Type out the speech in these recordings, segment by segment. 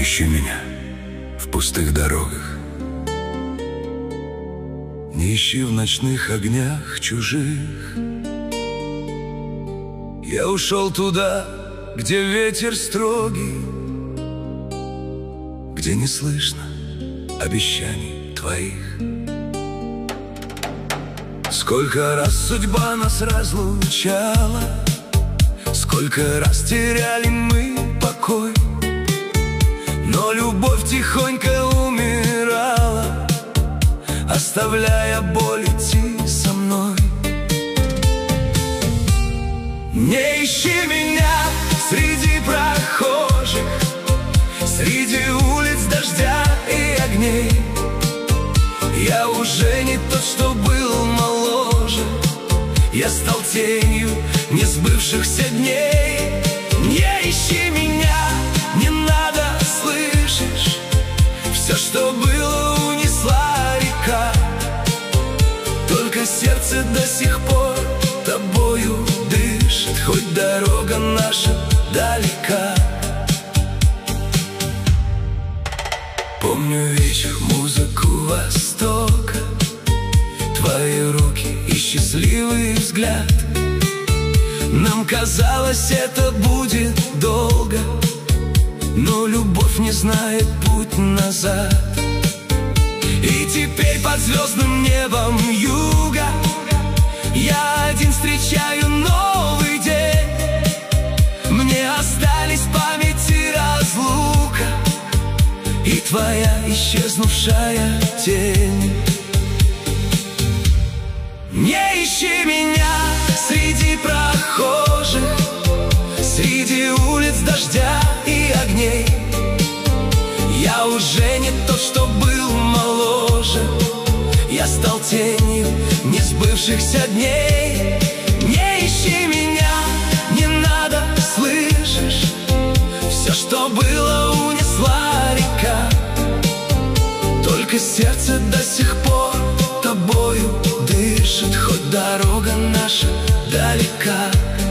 ищи меня в пустых дорогах, не ищи в ночных огнях чужих. Я ушел туда, где ветер строгий, где не слышно обещаний твоих. Сколько раз судьба нас разлучала, сколько раз теряли мы покой, но любовь тихонько умирала, оставляя боль идти со мной. Не ищи меня среди прохожих, среди улиц дождя и огней. Я уже не тот, что был моложе, я стал тенью несбывшихся дней. Не ищи меня, не надо, слышишь? Все, что было, унесла река, только сердце до сих пор тобою дышит, хоть дорога наша далека. Помню вечер, музыку Востока, твои руки и счастливый взгляд. Нам казалось, это будет долго, но любовь не знает путь назад. И теперь под звездным небом юга я один встречаю новый день. Мне остались в памяти разлука и твоя исчезнувшая тень. Не ищи меня среди прохожих, среди улиц дождя и огней. Я уже не тот, что был моложе, я стал тенью несбывшихся дней. Не ищи меня, не надо, слышишь? Все, что было, унесла река, только сердце до сих пор тобою дышит, хоть дорога наша далека.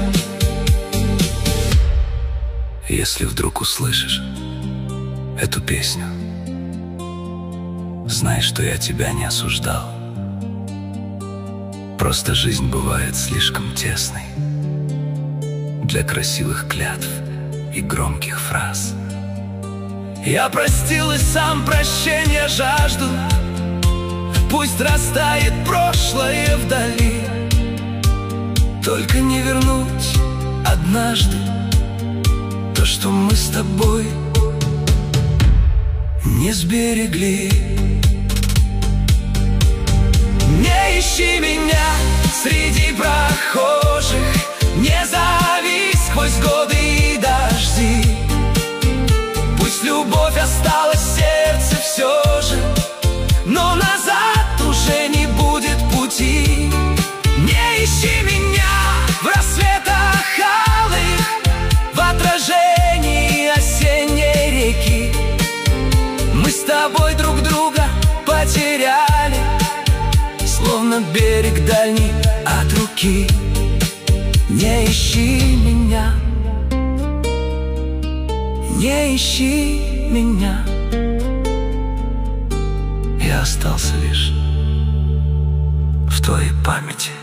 Если вдруг услышишь эту песню, знай, что я тебя не осуждал. Просто жизнь бывает слишком тесной для красивых клятв и громких фраз. Я простил и сам прощения жажду, пусть растает прошлое вдали, только не вернуть однажды то, что мы с тобой не сберегли. Не ищи меня среди прохожих, не зови сквозь годы и дожди. Пусть любовь осталась в сердце все же, но назад уже не будет пути. Не ищи меня в рассветах алых, в отражении осенней реки. Мы с тобой друг друга потеряли, словно берег дальний от руки. Не ищи меня, не ищи меня. Я остался лишь в твоей памяти.